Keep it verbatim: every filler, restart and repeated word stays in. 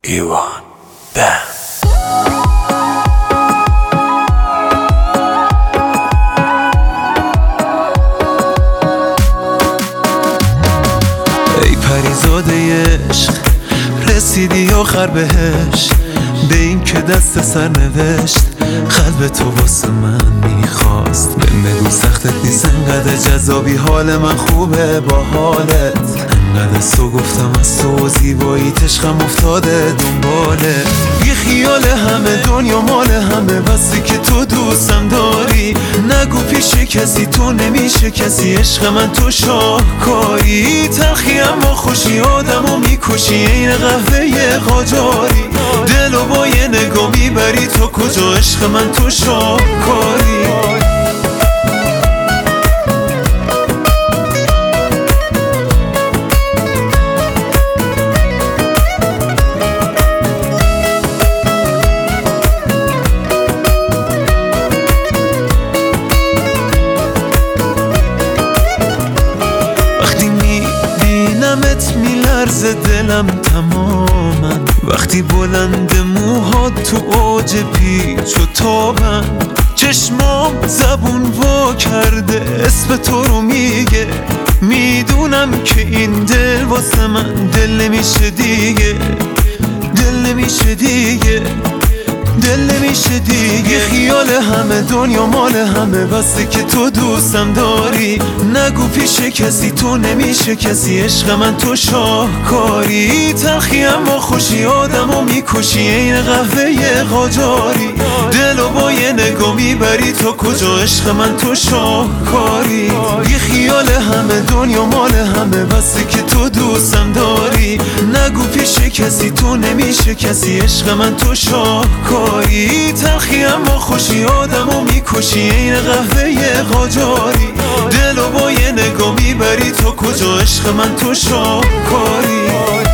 گیوان بم. ای پریزاده عشق رسیدی آخر بهش، به این که دست سر نوشت قلب تو واسه من میخواست. بهم بگو سختت نیست انقدر جذابی، حال من خوبه با حالت انقدر سو گفتم از تو زیبایی عشقم افتاده دنباله. یه خیال همه دنیا مال همه بسی که تو دوستم داری، نگو پیش کسی تو نمیشه کسی، عشق من تو شاهکاری. تلخی اما خوشی آدمو میکشی این قهوه قاجاری، دلو با یه نگاه میبری تو کجا، عشق من تو شاهکاری. میبینمت میلرزه دلم تماما، وقتی بلند موهات تو اوج پیچ و تابم، چشمام زبون وا کرده اسم تو رو میگه. میدونم که این دل واسه من دل نمیشه دیگه، دل نمیشه دیگه، دل نمیشه دیگه. خیال همه دنیا مال همه بسته که تو دوستم داری، نگو پیش کسی تو نمیشه کسی، عشق من تو شاهکاری. تلخی اما خوشی آدمو میکشی این قهوه قاجاری، دلو با یه نگاه میبری تو کجا، عشق من تو شاهکاری. یه خیال همه دنیا مال همه بسته که تو دوستم داری، نگو پیش کسی تو نمیشه کسی، عشق من تو شاهکاری. تلخی اما خوشی آدمو میکشی این قهوه قاجاری، دلو با یه نگاه میبری تو کجا، عشق من تو شاهکاری.